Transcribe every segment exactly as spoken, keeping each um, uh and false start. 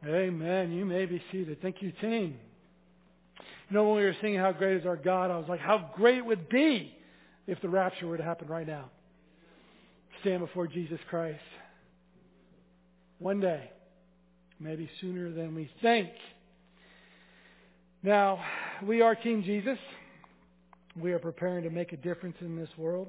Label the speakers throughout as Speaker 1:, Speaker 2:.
Speaker 1: Amen. You may be seated. Thank you, team. You know, when we were singing How Great Is Our God, I was like, how great it would be if the rapture were to happen right now. Stand before Jesus Christ. One day. Maybe sooner than we think. Now, we are Team Jesus. We are preparing to make a difference in this world.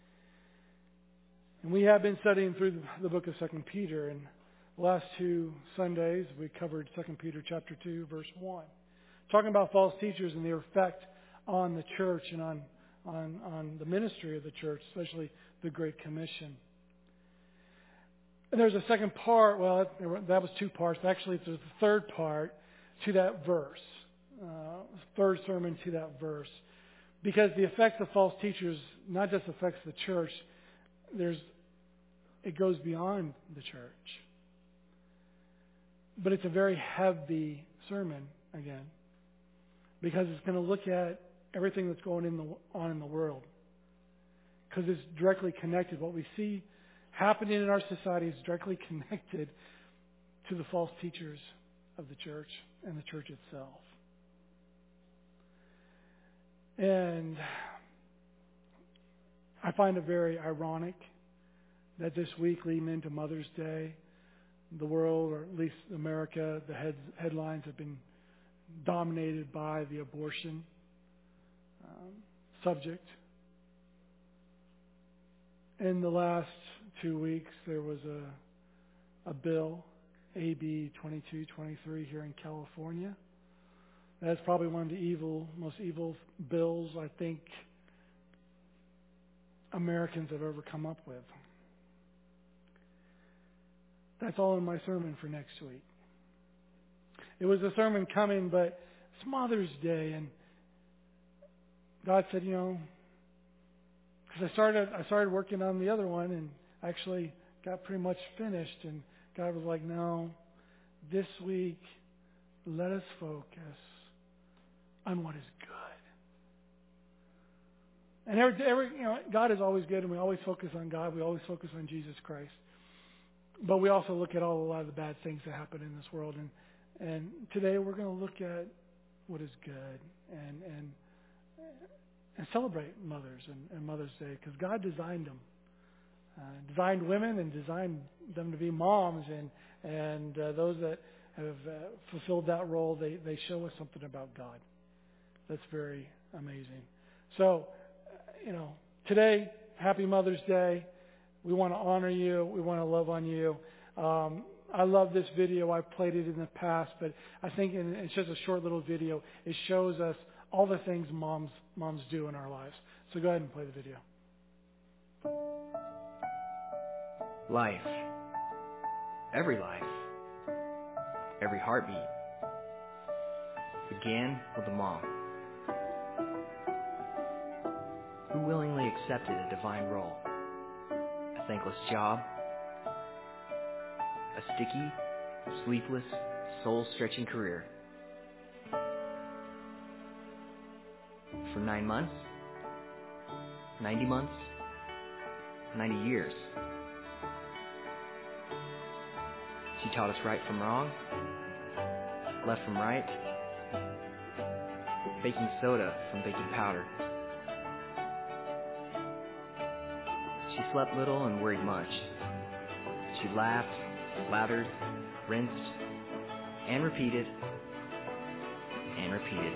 Speaker 1: And we have been studying through the book of Second Peter. And the last two Sundays, we covered Second Peter chapter two, verse one. Talking about false teachers and their effect on the church and on, on, on the ministry of the church, especially the Great Commission. And there's a second part, well, that was two parts. Actually, there's a third part to that verse. Uh, third sermon to that verse. Because the effects of false teachers not just affects the church, there's it goes beyond the church. But it's a very heavy sermon, again, because it's going to look at everything that's going in the, on in the world. Because it's directly connected. What we see happening in our society is directly connected to the false teachers of the church and the church itself. And I find it very ironic that this week leading into Mother's Day, the world, or at least America, the head, headlines have been dominated by the abortion um, subject. In the last two weeks, there was a, a bill, A B twenty-two twenty-three, here in California. That's probably one of the evil, most evil bills I think Americans have ever come up with. That's all in my sermon for next week. It was a sermon coming, but it's Mother's Day, and God said, you know, because I started, I started working on the other one, and actually got pretty much finished, and God was like, no, this week, let us focus on what is good. And every, every, you know, God is always good, and we always focus on God. We always focus on Jesus Christ. But we also look at all a lot of the bad things that happen in this world. And and today we're going to look at what is good and and and celebrate mothers and, and Mother's Day, because God designed them, uh, designed women and designed them to be moms. And and uh, those that have uh, fulfilled that role, they they show us something about God. That's very amazing. So, you know, today, happy Mother's Day. We want to honor you. We want to love on you. Um, I love this video. I've played it in the past, but I think in, it's just a short little video. It shows us all the things moms moms do in our lives. So go ahead and play the video.
Speaker 2: Life. Every life. Every heartbeat began with a mom who willingly accepted a divine role. A thankless job, a sticky, sleepless, soul-stretching career. For nine months, ninety months, ninety years. She taught us right from wrong, left from right, baking soda from baking powder. She slept little and worried much. She laughed, lathered, rinsed, and repeated, and repeated.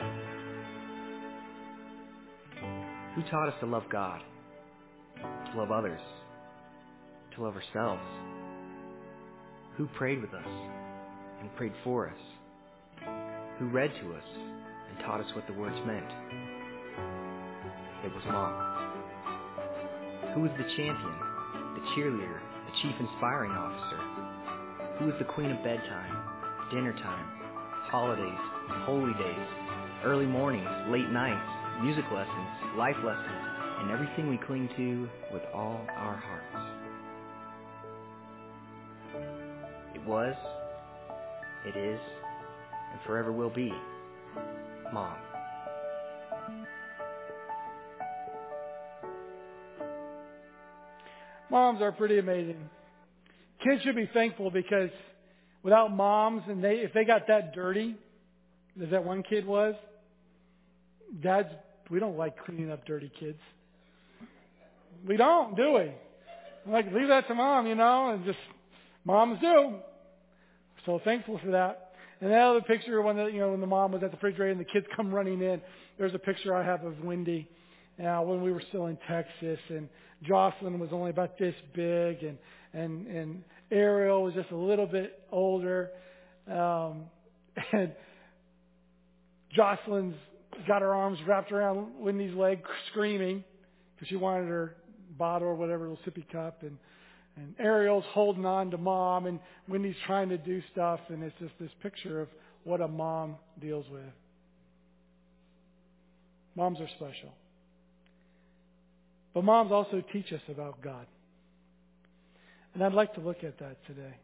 Speaker 2: Who taught us to love God, to love others, to love ourselves? Who prayed with us and prayed for us? Who read to us and taught us what the words meant? It was Mom. Who was the champion, the cheerleader, the chief inspiring officer? Who was the queen of bedtime, dinner time, holidays, holy days, early mornings, late nights, music lessons, life lessons, and everything we cling to with all our hearts? It was, it is, and forever will be Mom.
Speaker 1: Moms are pretty amazing. Kids should be thankful because without moms, and they if they got that dirty, as that one kid was, dads, we don't like cleaning up dirty kids. We don't, do we? Like, leave that to mom, you know, and just, moms do. So thankful for that. And that other picture, when the, you know, when the mom was at the refrigerator and the kids come running in, there's a picture I have of Wendy uh, when we were still in Texas, and Jocelyn was only about this big, and and and Ariel was just a little bit older, um, and Jocelyn's got her arms wrapped around Wendy's leg, screaming because she wanted her bottle or whatever, little sippy cup, and and Ariel's holding on to mom, and Wendy's trying to do stuff, and it's just this picture of what a mom deals with. Moms are special. But moms also teach us about God. And I'd like to look at that today.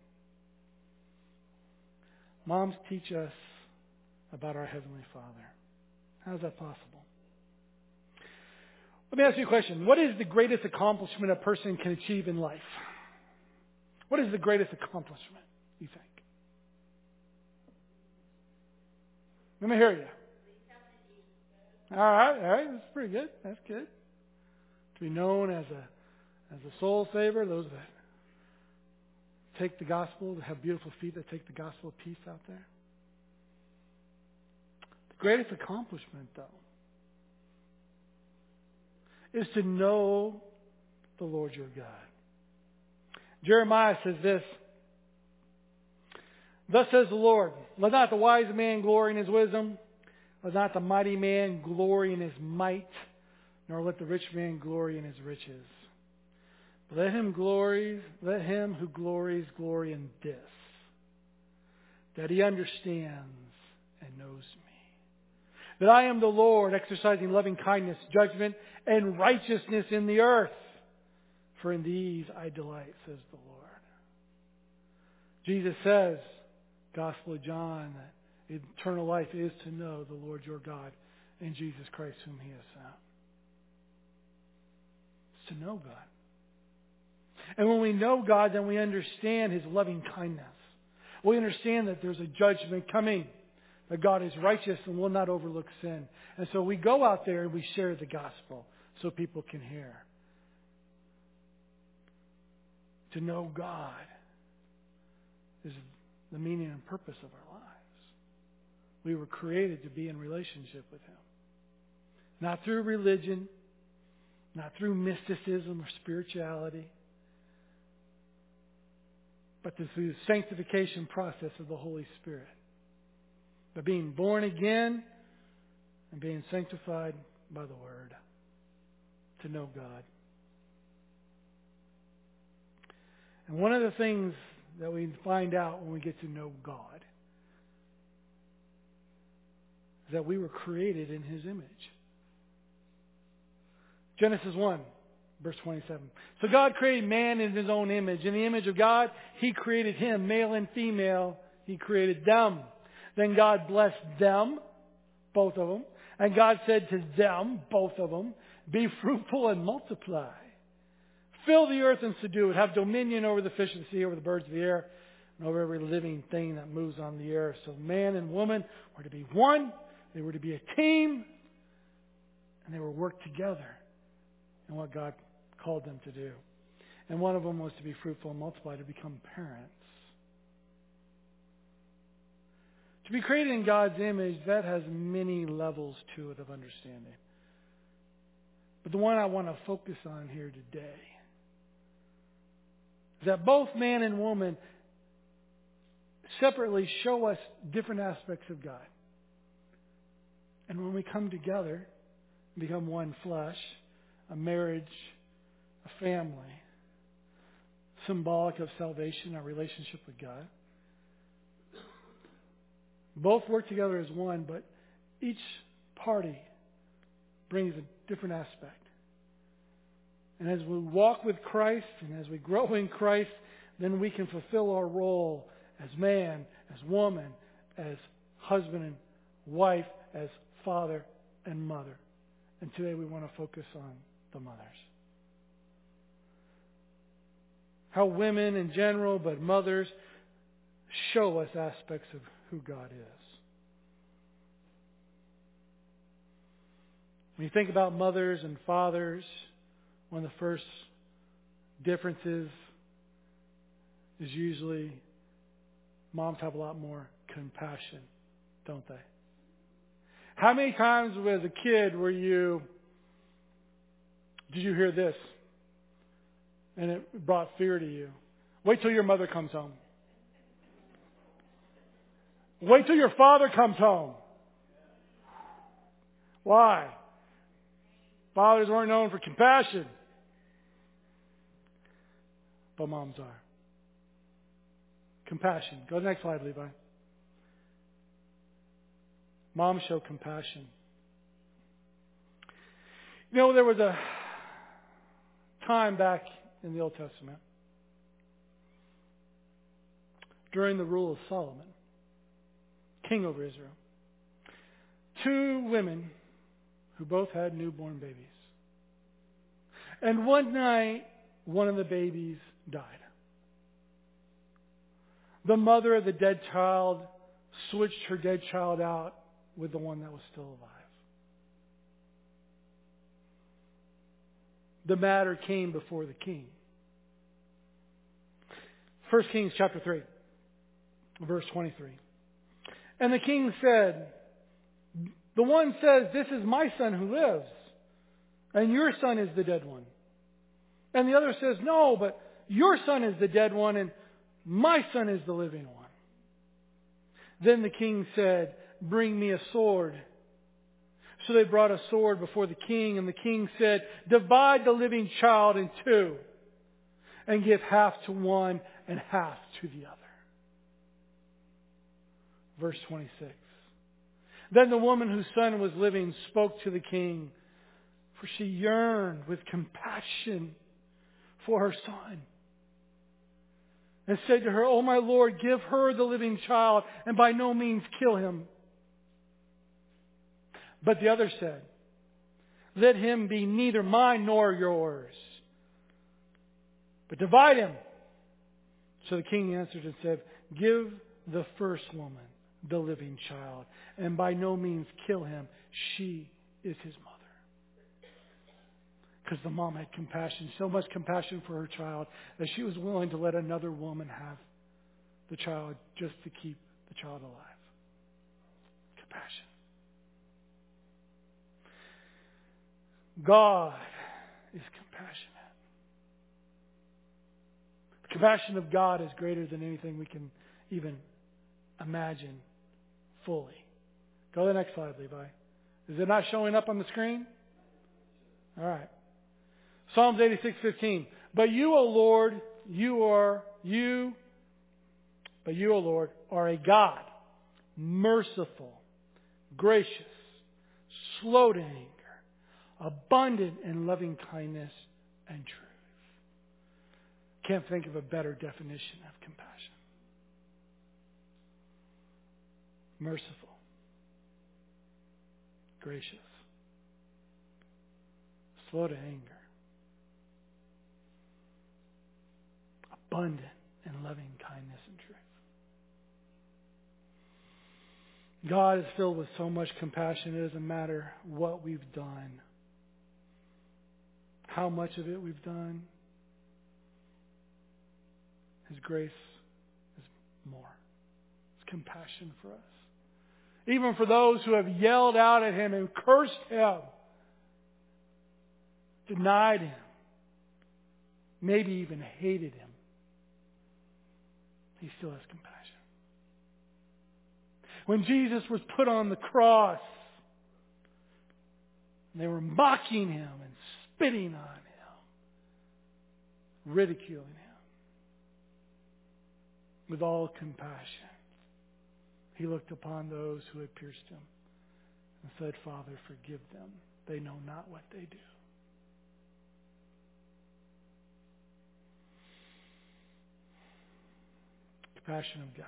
Speaker 1: Moms teach us about our Heavenly Father. How is that possible? Let me ask you a question. What is the greatest accomplishment a person can achieve in life? What is the greatest accomplishment, you think? Let me hear you. All right, all right, that's pretty good. That's good. To be known as a as a soul saver, those that take the gospel, that have beautiful feet that take the gospel of peace out there. The greatest accomplishment, though, is to know the Lord your God. Jeremiah says this, "Thus says the Lord, let not the wise man glory in his wisdom, let not the mighty man glory in his might, nor let the rich man glory in his riches. But let him glory, let him who glories glory in this, that he understands and knows me. That I am the Lord, exercising loving kindness, judgment, and righteousness in the earth. For in these I delight, says the Lord." Jesus says, Gospel of John, that eternal life is to know the Lord your God and Jesus Christ whom He has sent. It's to know God. And when we know God, then we understand His loving kindness. We understand that there's a judgment coming, that God is righteous and will not overlook sin. And so we go out there and we share the gospel so people can hear. To know God is the meaning and purpose of our lives. We were created to be in relationship with Him. Not through religion, not through mysticism or spirituality, but through the sanctification process of the Holy Spirit. By being born again and being sanctified by the Word. To know God. And one of the things that we find out when we get to know God is that we were created in His image. Genesis one, verse twenty-seven. So God created man in His own image. In the image of God, He created him, male and female. He created them. Then God blessed them, both of them. And God said to them, both of them, "Be fruitful and multiply. Fill the earth and subdue it. Have dominion over the fish of the sea, over the birds of the air, and over every living thing that moves on the earth." So man and woman were to be one. They were to be a team. And they were work together in what God called them to do. And one of them was to be fruitful and multiply, to become parents. To be created in God's image, that has many levels to it of understanding. But the one I want to focus on here today is that both man and woman separately show us different aspects of God. And when we come together, become one flesh, a marriage, a family, symbolic of salvation, our relationship with God. Both work together as one, but each party brings a different aspect. And as we walk with Christ and as we grow in Christ, then we can fulfill our role as man, as woman, as husband and wife, as father and mother. And today we want to focus on the mothers. How women in general, but mothers, show us aspects of who God is. When you think about mothers and fathers, one of the first differences is usually moms have a lot more compassion, don't they? How many times as a kid were you, did you hear this? And it brought fear to you. Wait till your mother comes home. Wait till your father comes home. Why? Fathers weren't known for compassion. But moms are. Compassion. Go to the next slide, Levi. Moms show compassion. You know, there was a time back in the Old Testament during the rule of Solomon, king over Israel. Two women who both had newborn babies. And one night, one of the babies died. The mother of the dead child switched her dead child out with the one that was still alive. The matter came before the king. First Kings chapter three, verse twenty-three. And the king said, the one says, this is my son who lives, and your son is the dead one. And the other says, no, but your son is the dead one, and my son is the living one. Then the king said, bring me a sword. So they brought a sword before the king, and the king said, divide the living child in two, and give half to one and half to the other. Verse twenty-six. Then the woman whose son was living spoke to the king, for she yearned with compassion for her son, and said to her, O my Lord, give her the living child, and by no means kill him. But the other said, let him be neither mine nor yours, but divide him. So the king answered and said, give the first woman the living child, and by no means kill him. She is his mother. Because the mom had compassion, so much compassion for her child, that she was willing to let another woman have the child just to keep the child alive. Compassion. God is compassionate. The compassion of God is greater than anything we can even imagine fully. Go to the next slide, Levi. Is it not showing up on the screen? All right. Psalms eighty-six fifteen. But you, O Lord, you are, you, but you, O Lord, are a God, merciful, gracious, slow to anger, abundant in loving kindness and truth. Can't think of a better definition of compassion. Merciful, gracious, slow to anger, abundant in loving kindness and truth. God is filled with so much compassion, it doesn't matter what we've done, how much of it we've done. His grace is more. It's compassion for us. Even for those who have yelled out at him and cursed him, denied him, maybe even hated him, he still has compassion. When Jesus was put on the cross, they were mocking him and spitting on him, ridiculing him. With all compassion, he looked upon those who had pierced him and said, Father, forgive them. They know not what they do. Compassion of God.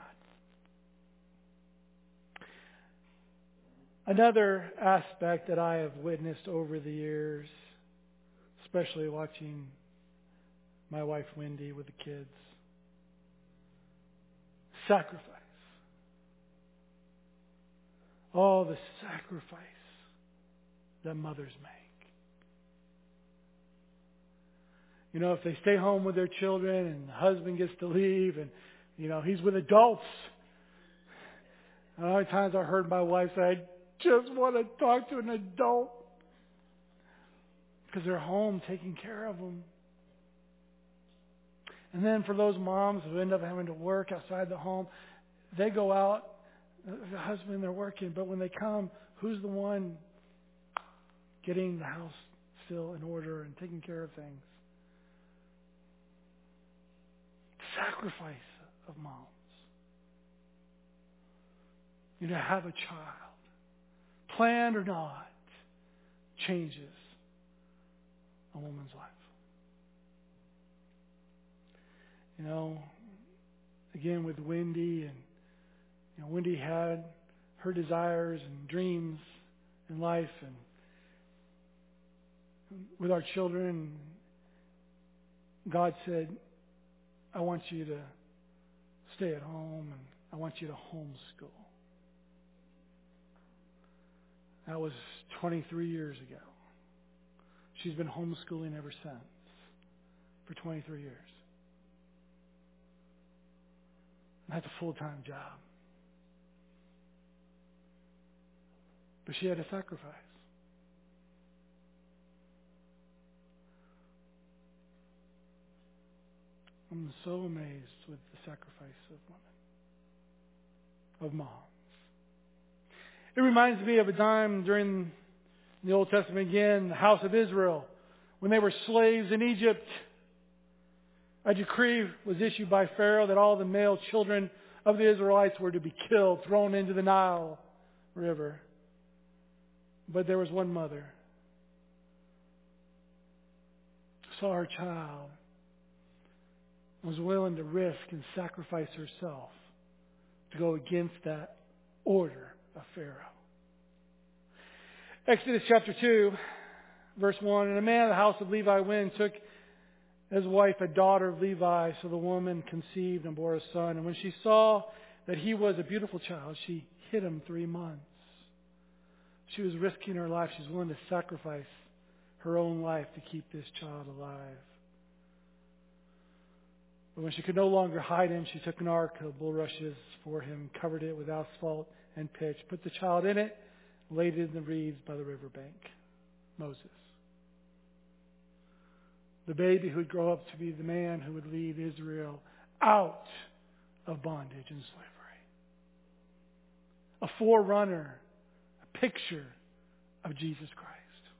Speaker 1: Another aspect that I have witnessed over the years, especially watching my wife Wendy with the kids, Sacrifice. Oh, the sacrifice that mothers make. You know, if they stay home with their children and the husband gets to leave and, you know, he's with adults. A lot of times I heard my wife say, I just want to talk to an adult. Because they're home taking care of them. And then for those moms who end up having to work outside the home, they go out, the husband, they're working, but when they come, who's the one getting the house still in order and taking care of things? Sacrifice of moms. You know, have a child, planned or not, changes a woman's life. You know, again with Wendy, and you know, Wendy had her desires and dreams in life, and with our children, God said, I want you to stay at home and I want you to homeschool. That was twenty-three years ago. She's been homeschooling ever since for twenty-three years. That's a full-time job. But she had to sacrifice. I'm so amazed with the sacrifice of women, of moms. It reminds me of a time during the Old Testament again, the house of Israel, when they were slaves in Egypt. A decree was issued by Pharaoh that all the male children of the Israelites were to be killed, thrown into the Nile River. But there was one mother who saw her child, was willing to risk and sacrifice herself to go against that order of Pharaoh. Exodus chapter two, verse one, and a man of the house of Levi went and took as wife a daughter of Levi, so the woman conceived and bore a son. And when she saw that he was a beautiful child, she hid him three months. She was risking her life. She was willing to sacrifice her own life to keep this child alive. But when she could no longer hide him, she took an ark of bulrushes for him, covered it with asphalt and pitch, put the child in it, laid it in the reeds by the riverbank. Moses. The baby who would grow up to be the man who would lead Israel out of bondage and slavery. A forerunner, a picture of Jesus Christ.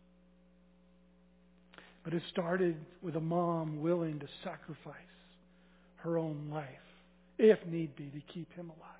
Speaker 1: But it started with a mom willing to sacrifice her own life, if need be, to keep him alive.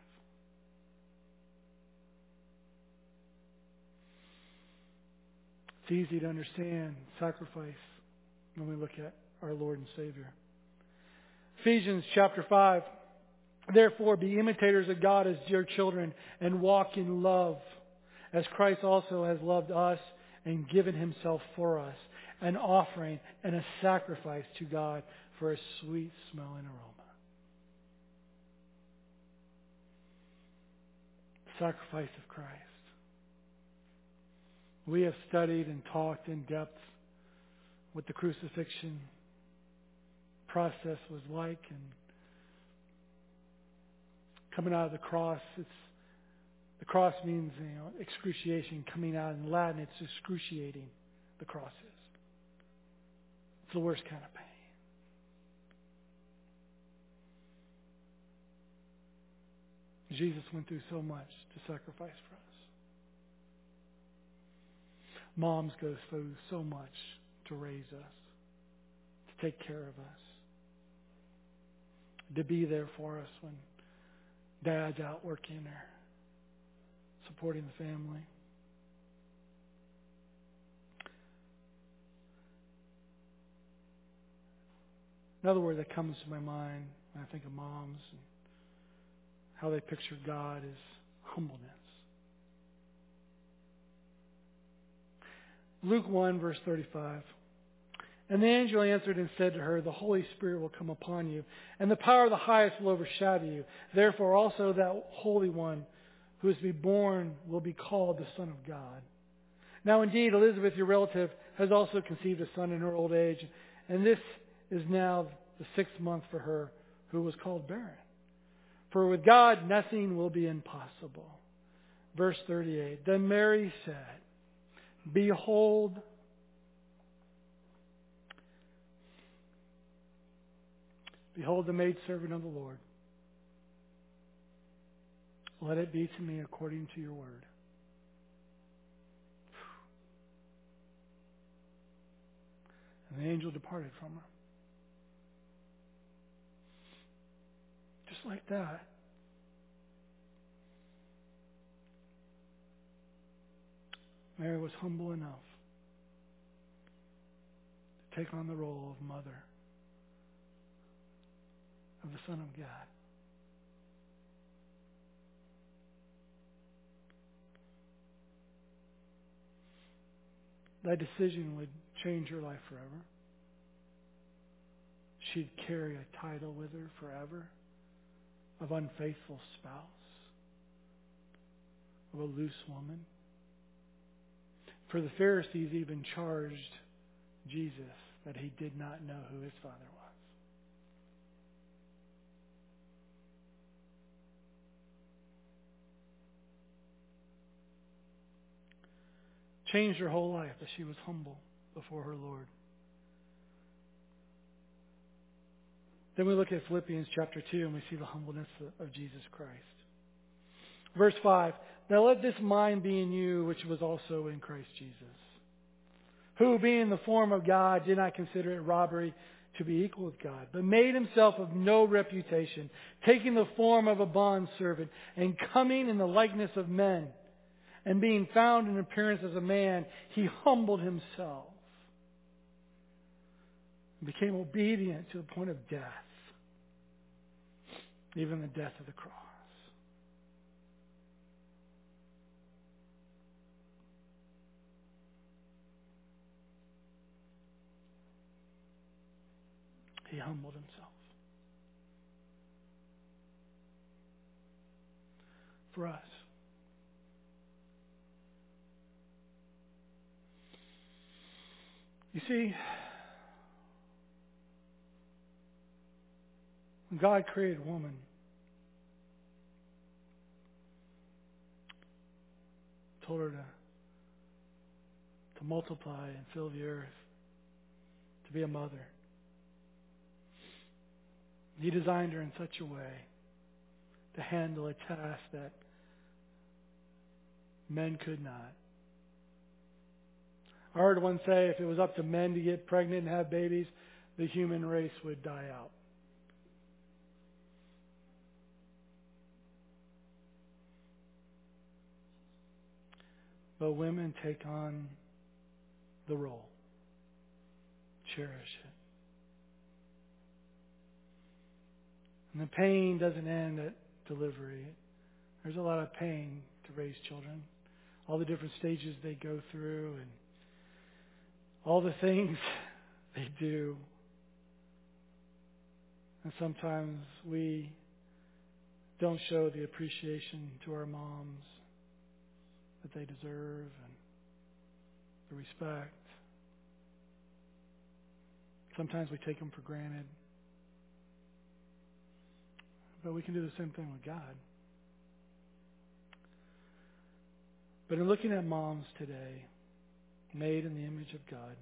Speaker 1: It's easy to understand sacrifice when we look at our Lord and Savior. Ephesians chapter five. Therefore, be imitators of God as dear children and walk in love, as Christ also has loved us and given himself for us, an offering and a sacrifice to God for a sweet smelling aroma. Sacrifice of Christ. We have studied and talked in depth what the crucifixion process was like, and coming out of the cross. It's the cross means, you know, excruciation. Coming out in Latin, it's excruciating. The cross is. It's the worst kind of pain. Jesus went through so much to sacrifice for us. Moms go through so much to raise us, to take care of us, to be there for us when Dad's out working or supporting the family. Another word that comes to my mind when I think of moms and how they picture God is humbleness. Luke one, verse thirty-five. And the angel answered and said to her, the Holy Spirit will come upon you, and the power of the highest will overshadow you. Therefore also that Holy One who is to be born will be called the Son of God. Now indeed, Elizabeth, your relative, has also conceived a son in her old age, and this is now the sixth month for her who was called barren. For with God nothing will be impossible. Verse thirty-eight, then Mary said, Behold, Behold the maidservant of the Lord. Let it be to me according to your word. And the angel departed from her. Just like that. Mary was humble enough to take on the role of mother of the Son of God. That decision would change her life forever. She'd carry a title with her forever of unfaithful spouse, of a loose woman. For the Pharisees even charged Jesus that he did not know who his father was. Changed her whole life as she was humble before her Lord. Then we look at Philippians chapter two and we see the humbleness of Jesus Christ. Verse five, now let this mind be in you which was also in Christ Jesus, who being in the form of God did not consider it robbery to be equal with God, but made himself of no reputation, taking the form of a bondservant and coming in the likeness of men. And being found in appearance as a man, he humbled himself and became obedient to the point of death, even the death of the cross. He humbled himself for us. You see, when God created woman, told her to, to multiply and fill the earth, to be a mother, He designed her in such a way to handle a task that men could not. I heard one say if it was up to men to get pregnant and have babies, the human race would die out. But women take on the role, cherish it. And the pain doesn't end at delivery. There's a lot of pain to raise children. All the different stages they go through and all the things they do. And sometimes we don't show the appreciation to our moms that they deserve and the respect. Sometimes we take them for granted. But we can do the same thing with God. But in looking at moms today, made in the image of God,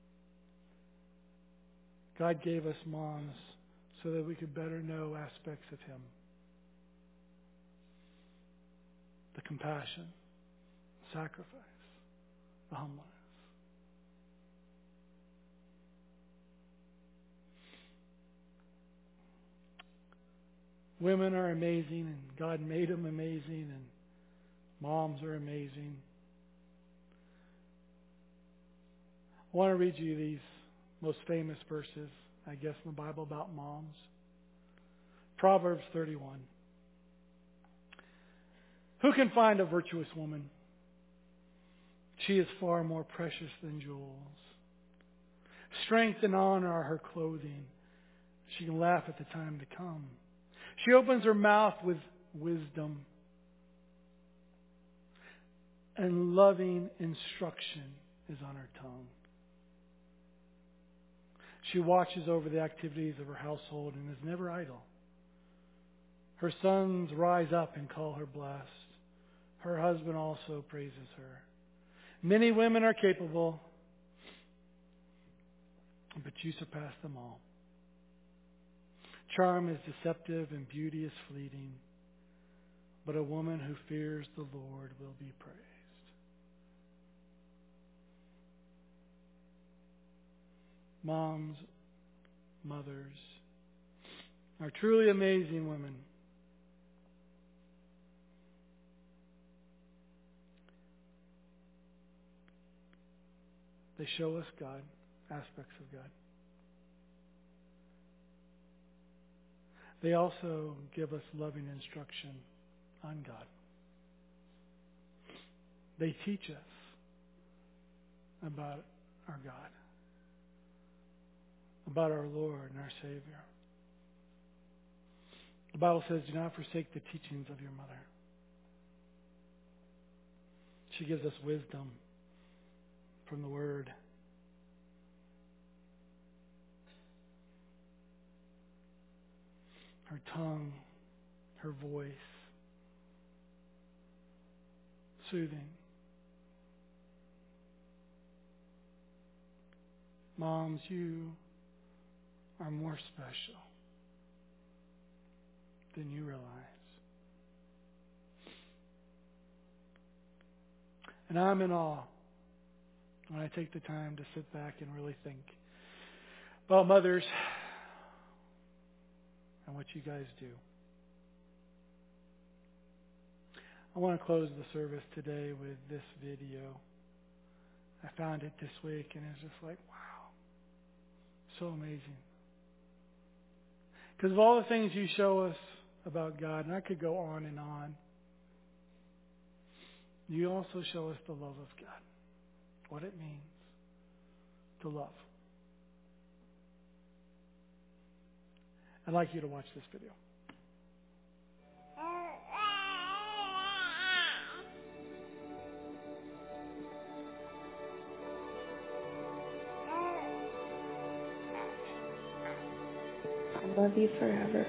Speaker 1: God gave us moms so that we could better know aspects of Him. The compassion, the sacrifice, the humbleness. Women are amazing, and God made them amazing, and moms are amazing. I want to read you these most famous verses, I guess, in the Bible about moms. Proverbs thirty-one. Who can find a virtuous woman? She is far more precious than jewels. Strength and honor are her clothing. She can laugh at the time to come. She opens her mouth with wisdom. And loving instruction is on her tongue. She watches over the activities of her household and is never idle. Her sons rise up and call her blessed. Her husband also praises her. Many women are capable, but you surpass them all. Charm is deceptive and beauty is fleeting, but a woman who fears the Lord will be praised. Moms, mothers are truly amazing women. They show us God, aspects of God. They also give us loving instruction on God. They teach us about our God, about our Lord and our Savior. The Bible says, do not forsake the teachings of your mother. She gives us wisdom from the Word. Her tongue, her voice, soothing. Moms, you are more special than you realize. And I'm in awe when I take the time to sit back and really think about mothers and what you guys do. I want to close the service today with this video. I found it this week and it's just like, wow, so amazing. Because of all the things you show us about God, and I could go on and on, you also show us the love of God, what it means to love. I'd like you to watch this video.
Speaker 3: I love you forever.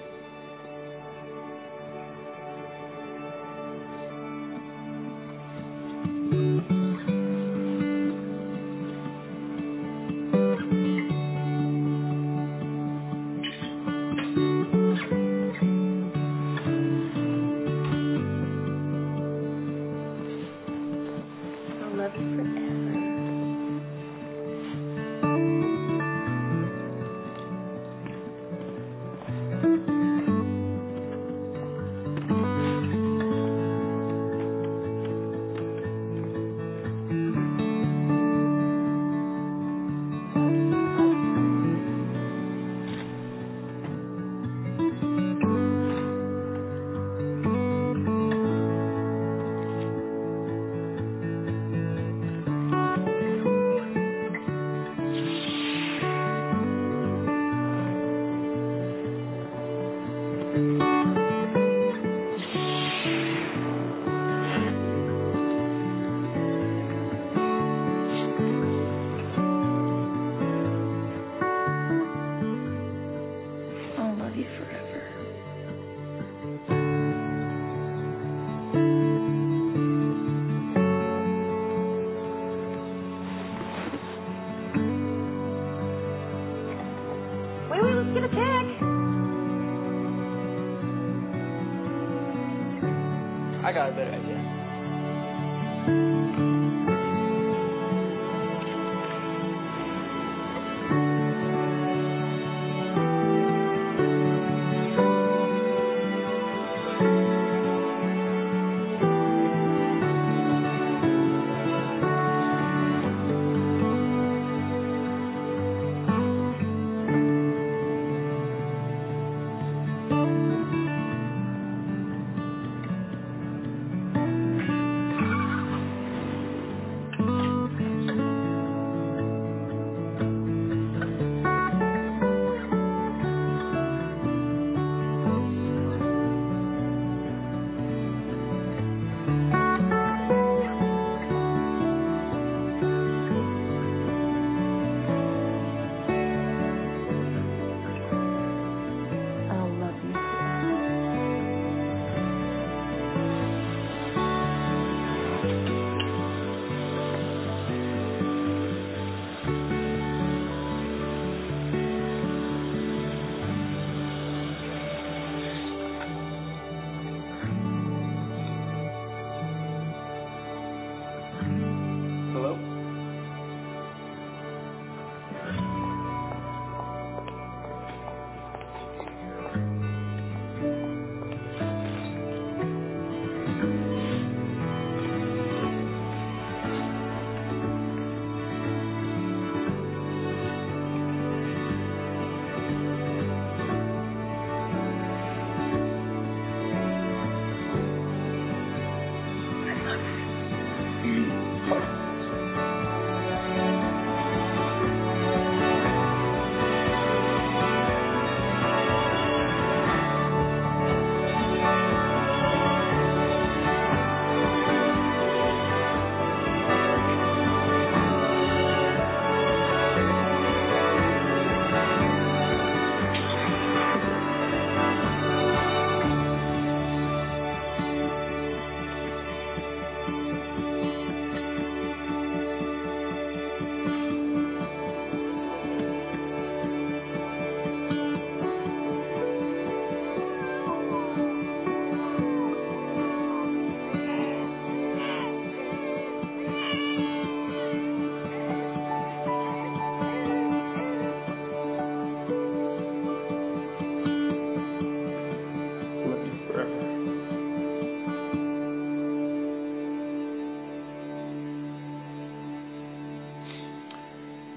Speaker 4: I got a better idea.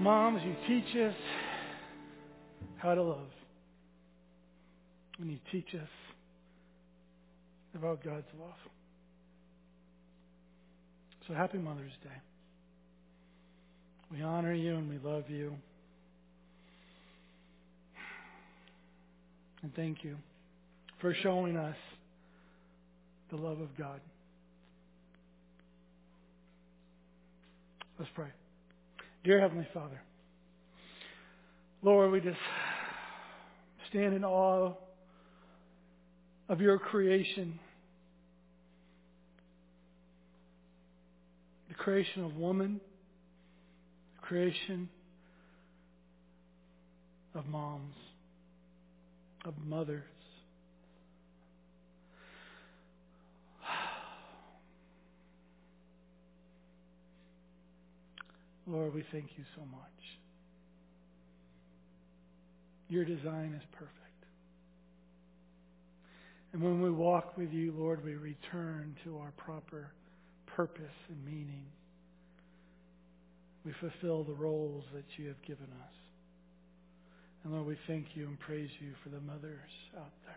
Speaker 1: Moms, you teach us how to love. And you teach us about God's love. So happy Mother's Day. We honor you and we love you. And thank you for showing us the love of God. Let's pray. Dear Heavenly Father, Lord, we just stand in awe of your creation. The creation of woman, the creation of moms, of mothers. Lord, we thank you so much. Your design is perfect. And when we walk with you, Lord, we return to our proper purpose and meaning. We fulfill the roles that you have given us. And Lord, we thank you and praise you for the mothers out there.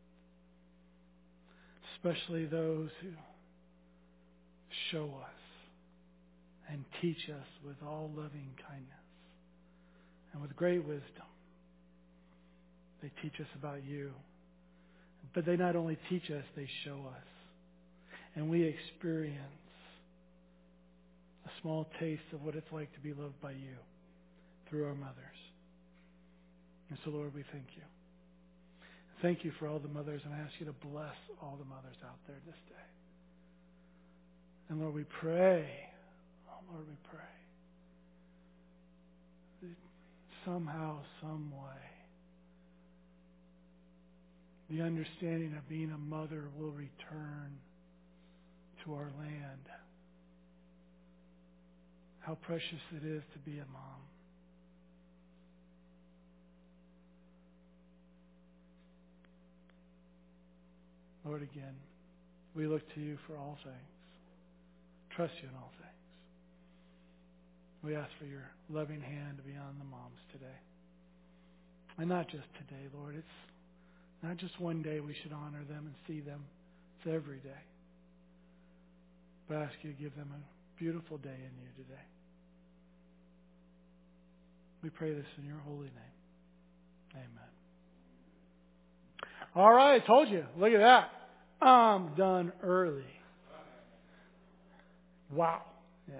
Speaker 1: Especially those who show us and teach us with all loving kindness and with great wisdom. They teach us about you. But they not only teach us, they show us. And we experience a small taste of what it's like to be loved by you through our mothers. And so, Lord, we thank you. Thank you for all the mothers, and I ask you to bless all the mothers out there this day. And Lord, we pray, oh Lord, we pray, that somehow, some way, the understanding of being a mother will return to our land. How precious it is to be a mom. Lord, again, we look to you for all things. Trust you in all things. We ask for your loving hand to be on the moms today. And not just today, Lord. It's not just one day we should honor them and see them. It's every day. But I ask you to give them a beautiful day in you today. We pray this in your holy name. Amen. All right, I told you. Look at that. I'm done early. Wow. Yeah.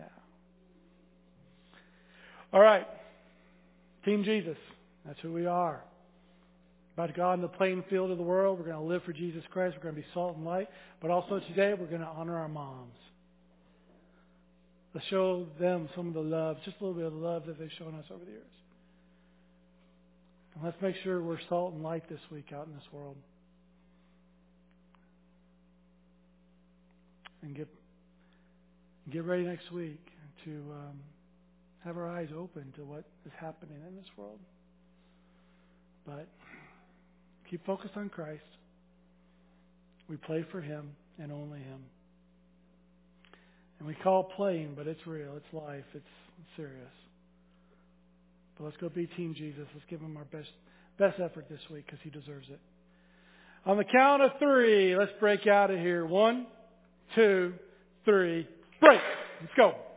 Speaker 1: All right. Team Jesus. That's who we are. About to go out in the playing field of the world. We're going to live for Jesus Christ. We're going to be salt and light. But also today, we're going to honor our moms. Let's show them some of the love, just a little bit of the love that they've shown us over the years. And let's make sure we're salt and light this week out in this world. And get get ready next week to um, have our eyes open to what is happening in this world. But keep focused on Christ. We play for Him and only Him. And we call it playing, but it's real. It's life. It's, it's serious. But let's go be Team Jesus. Let's give Him our best best effort this week because He deserves it. On the count of three, let's break out of here. One, two, three, break. Let's go.